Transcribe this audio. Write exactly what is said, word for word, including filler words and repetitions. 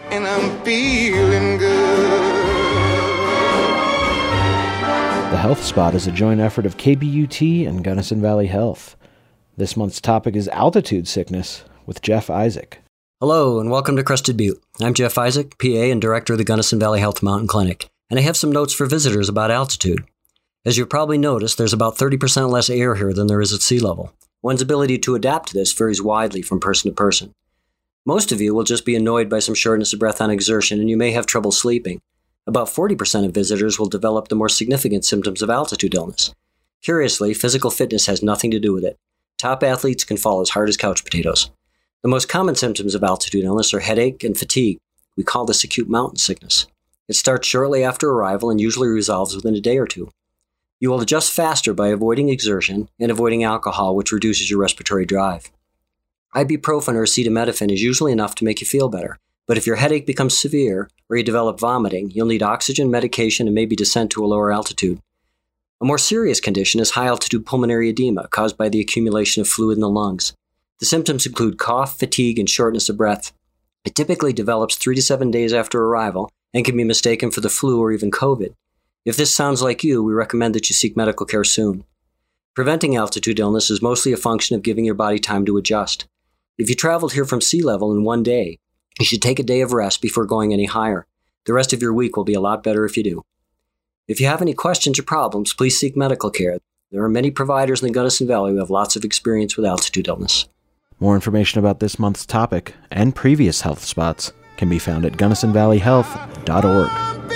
and I'm feeling good. The Health Spot is a joint effort of K B U T and Gunnison Valley Health. This month's topic is altitude sickness with Jeff Isaac. Hello, and welcome to Crested Butte. I'm Jeff Isaac, P A and Director of the Gunnison Valley Health Mountain Clinic, and I have some notes for visitors about altitude. As you've probably noticed, there's about thirty percent less air here than there is at sea level. One's ability to adapt to this varies widely from person to person. Most of you will just be annoyed by some shortness of breath on exertion, and you may have trouble sleeping. About forty percent of visitors will develop the more significant symptoms of altitude illness. Curiously, physical fitness has nothing to do with it. Top athletes can fall as hard as couch potatoes. The most common symptoms of altitude illness are headache and fatigue. We call this acute mountain sickness. It starts shortly after arrival and usually resolves within a day or two. You will adjust faster by avoiding exertion and avoiding alcohol, which reduces your respiratory drive. Ibuprofen or acetaminophen is usually enough to make you feel better. But if your headache becomes severe or you develop vomiting, you'll need oxygen, medication, and maybe descent to a lower altitude. A more serious condition is high-altitude pulmonary edema caused by the accumulation of fluid in the lungs. The symptoms include cough, fatigue, and shortness of breath. It typically develops three to seven days after arrival and can be mistaken for the flu or even COVID. If this sounds like you, we recommend that you seek medical care soon. Preventing altitude illness is mostly a function of giving your body time to adjust. If you traveled here from sea level in one day, you should take a day of rest before going any higher. The rest of your week will be a lot better if you do. If you have any questions or problems, please seek medical care. There are many providers in the Gunnison Valley who have lots of experience with altitude illness. More information about this month's topic and previous health spots can be found at gunnison valley health dot org.